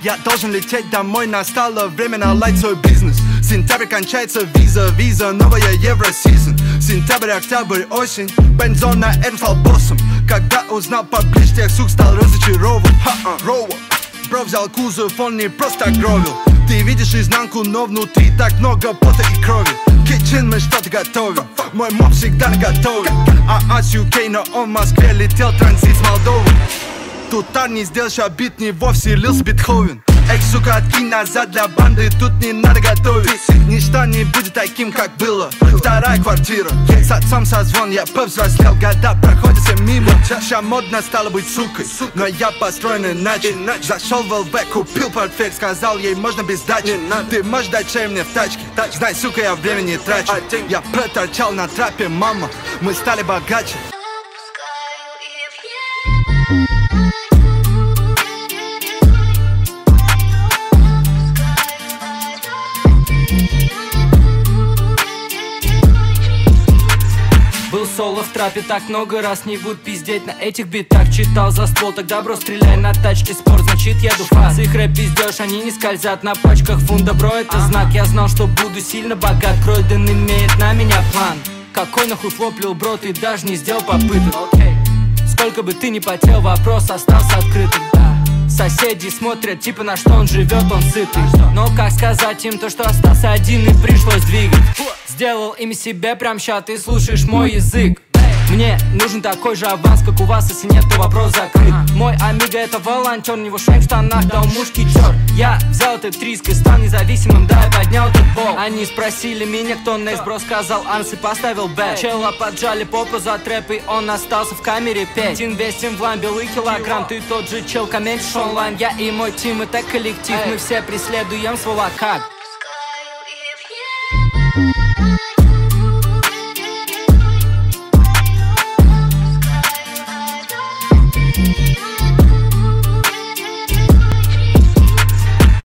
Я должен лететь домой, настало время наладить свой бизнес. Сентябрь кончается, виза, новая евросезон. Сентябрь, октябрь, осень, бензон на этом стал боссом. Когда узнал поближе тех сук, стал разочарован. Роу, бро взял кузов, он не просто гровил. Ты видишь изнанку, но внутри так много пота и крови. Kitchen, мы что-то готовим. Мой моб всегда наготове. с UK, но он в Москве летел транзит с Молдовы. Тут не сделаешь обид, не вовсе лился Бетховен. Эй, сука, откинь назад для банды, тут не надо готовить. Ничто не будет таким, как было. Вторая квартира, с отцом созвон, я повзрослел, года проходят все мимо. Ща модно стало быть сукой, но я построен иначе. Зашел в ЛВ, купил портфель, сказал ей можно без дачи. Ты можешь дать чай мне в тачке, знай, сука, я времени не трачу. Я проторчал на трапе, мама, мы стали богаче. Был соло в трапе, так много раз не буду пиздеть на этих битах. Читал за ствол, тогда бро, стреляй на тачке, спорт, значит еду фаст. Их рэп пиздёшь, они не скользят на пачках фунда, бро, это знак. Я знал, что буду сильно богат, Кройден имеет на меня план. Какой нахуй флоплил, бро, ты даже не сделал попыток. Сколько бы ты ни потел, вопрос остался открытым. Соседи смотрят, типа на что он живет, он сытый. Но как сказать им то, что остался один и пришлось двигать? Сделал ими себе, прям ща ты слушаешь мой язык. Мне нужен такой же аванс, как у вас, если нет, то вопрос закрыт. Мой амиго это волонтер, у него швейк в штанах, да у мушки черт. Я взял этот риск и стал независимым, да, я поднял этот бол. Они спросили меня, кто next, бро, сказал Анс и поставил бэк. Чела поджали попу за трэп, и он остался в камере петь. Инвестим в лайн, белый килограмм, ты тот же чел, комментишь онлайн. Я и мой тим, это коллектив, мы все преследуем свой локак.